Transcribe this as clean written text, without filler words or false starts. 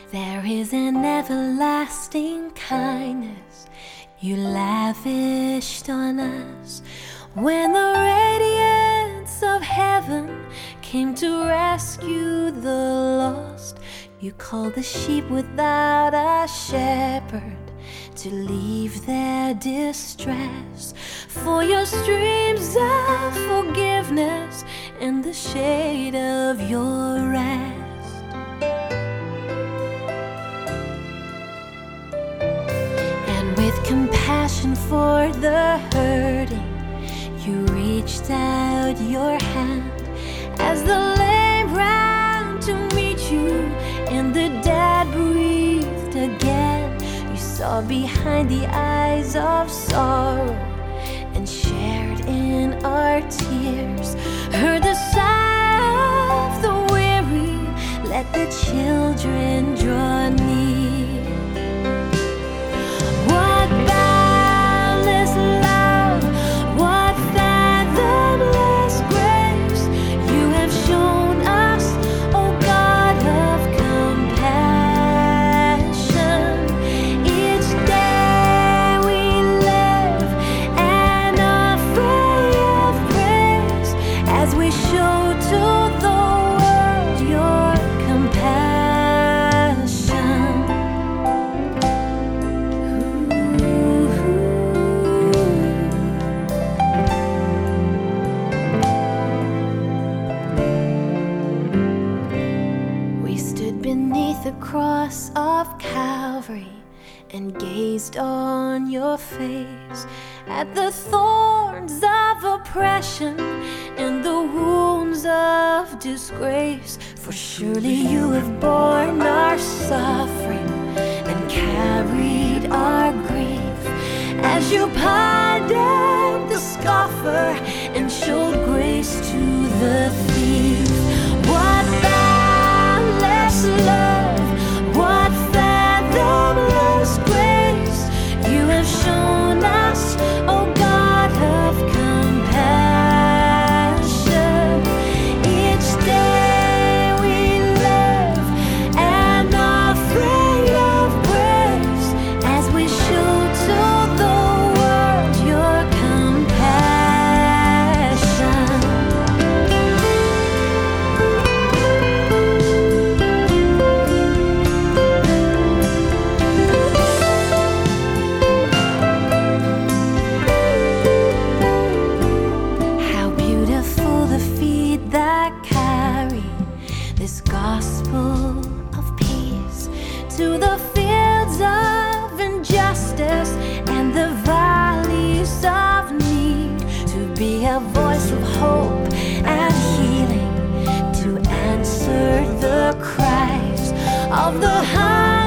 There is an everlasting kindness you lavished on us when the radiance of heaven came to rescue the lost. You called the sheep without a shepherd to leave their distress for your streams of forgiveness in the shade of your rest. And with compassion for the hurting, you reached out your hand as the lame ran to meet you and the dead breathed again. You saw behind the eyes of sorrow and shared in our tears, heard the sigh of the weary, let the children draw near. What boundless love, what fathomless grace you have shown us, O God of compassion. Each day we live unafraid of praise as we show to the world your compassion. We stood beneath the cross of Calvary and gazed on your face, at the thorns of oppression and the wounds of disgrace. For surely you have borne our suffering and carried our grief, as you pardoned the scoffer and showed grace to the thief. What boundless love, what fathomless grace you have shown us, O God of compassion. Each day we live unafraid of praise as we show to the world your compassion. How beautiful the feet that carry this gospel of peace to the fields of injustice and the valleys of need, to be a voice of hope and healing, to answer the cries of the